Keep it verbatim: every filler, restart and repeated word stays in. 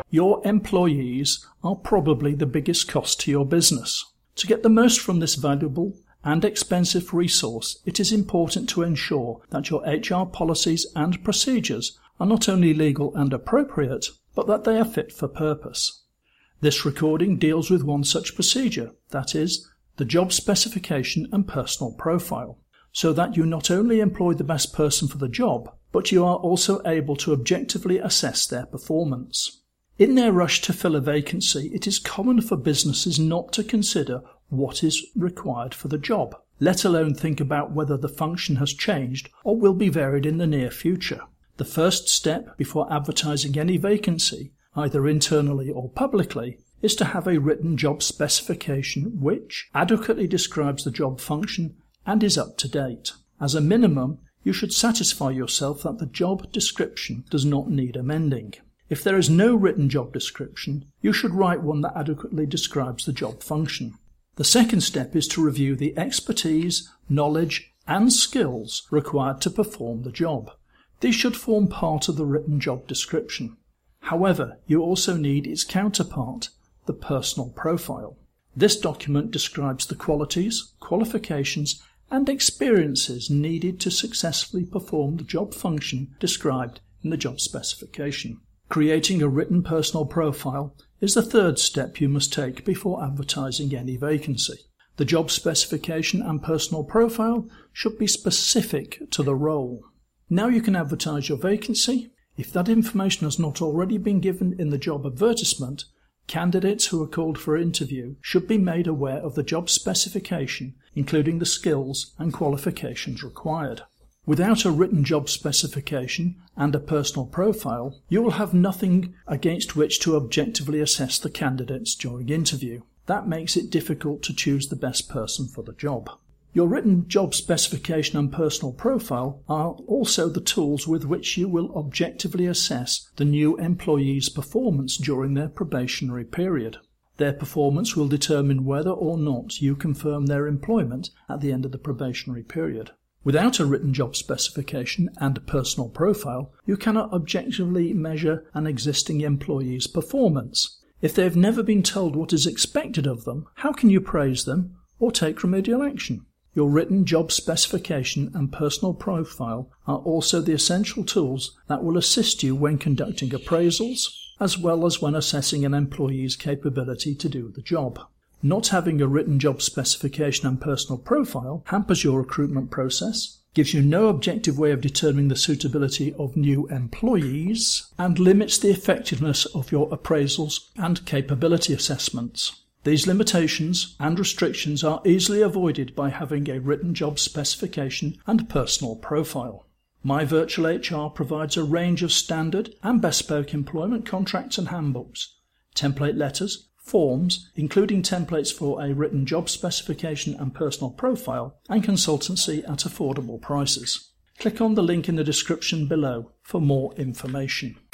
Your employees are probably the biggest cost to your business. To get the most from this valuable and expensive resource, it is important to ensure that your H R policies and procedures are not only legal and appropriate, but that they are fit for purpose. This recording deals with one such procedure, that is, the job specification and personal profile, so that you not only employ the best person for the job, but you are also able to objectively assess their performance. In their rush to fill a vacancy, it is common for businesses not to consider what is required for the job, let alone think about whether the function has changed or will be varied in the near future. The first step before advertising any vacancy, either internally or publicly, is to have a written job specification which adequately describes the job function and is up to date. As a minimum, you should satisfy yourself that the job description does not need amending. If there is no written job description, you should write one that adequately describes the job function. The second step is to review the expertise, knowledge, and skills required to perform the job. These should form part of the written job description. However, you also need its counterpart, the personal profile. This document describes the qualities, qualifications, and experiences needed to successfully perform the job function described in the job specification. Creating a written personal profile is the third step you must take before advertising any vacancy. The job specification and personal profile should be specific to the role. Now you can advertise your vacancy. If that information has not already been given in the job advertisement, candidates who are called for interview should be made aware of the job specification, including the skills and qualifications required. Without a written job specification and a personal profile, you will have nothing against which to objectively assess the candidates during interview. That makes it difficult to choose the best person for the job. Your written job specification and personal profile are also the tools with which you will objectively assess the new employee's performance during their probationary period. Their performance will determine whether or not you confirm their employment at the end of the probationary period. Without a written job specification and personal profile, you cannot objectively measure an existing employee's performance. If they have never been told what is expected of them, how can you praise them or take remedial action? Your written job specification and personal profile are also the essential tools that will assist you when conducting appraisals, as well as when assessing an employee's capability to do the job. Not having a written job specification and personal profile hampers your recruitment process, gives you no objective way of determining the suitability of new employees, and limits the effectiveness of your appraisals and capability assessments. These limitations and restrictions are easily avoided by having a written job specification and personal profile. My Virtual H R provides a range of standard and bespoke employment contracts and handbooks, template letters, forms, including templates for a written job specification and personal profile, and consultancy at affordable prices. Click on the link in the description below for more information.